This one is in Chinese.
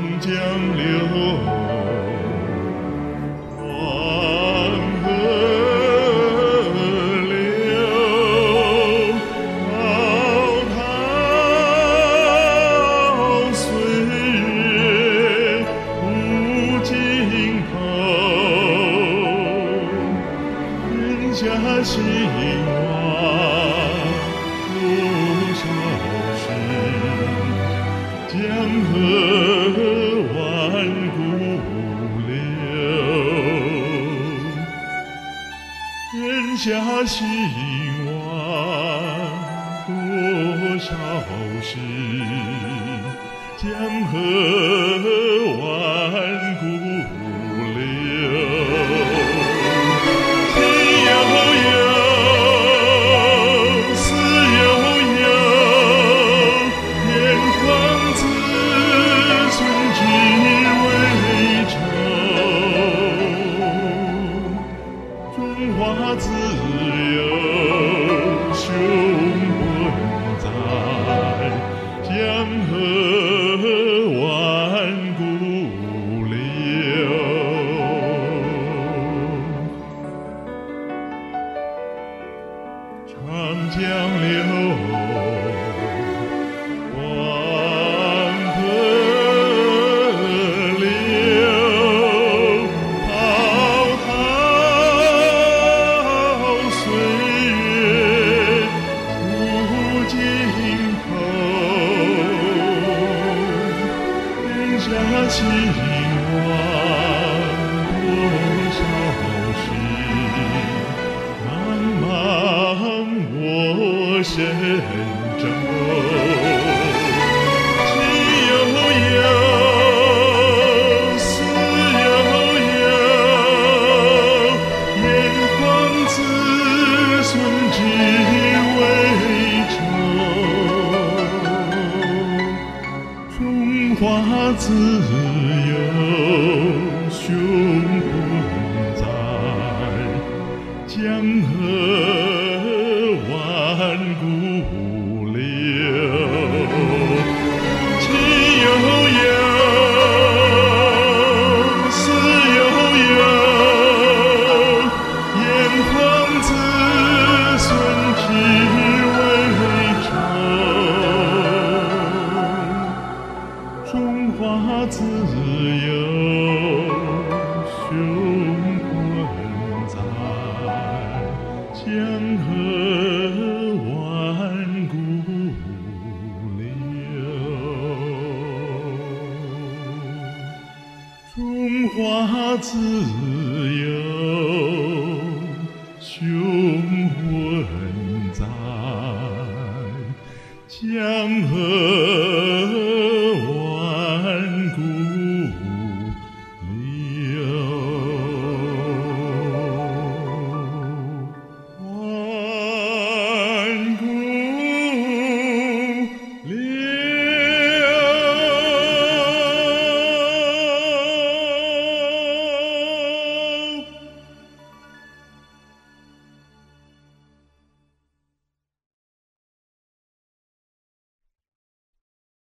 江流，黄河流，滔滔岁月无尽头，天下兴亡多少事，江河万古流，天下兴亡多少事，江河万古流。天悠悠，思悠悠，炎黄子孙只为仇。中华自有雄浑在，江河万古流。长江流，黄河流，滔滔岁月无尽头，天下兴亡多少事，茫茫我神州。情悠悠，思悠悠，炎黄子孙只为仇。中华自有雄浑在，江河万古流。情悠悠，思悠悠，炎黄子孙只为仇。中华自有雄浑在，江河万古流。中华自有雄浑在，江河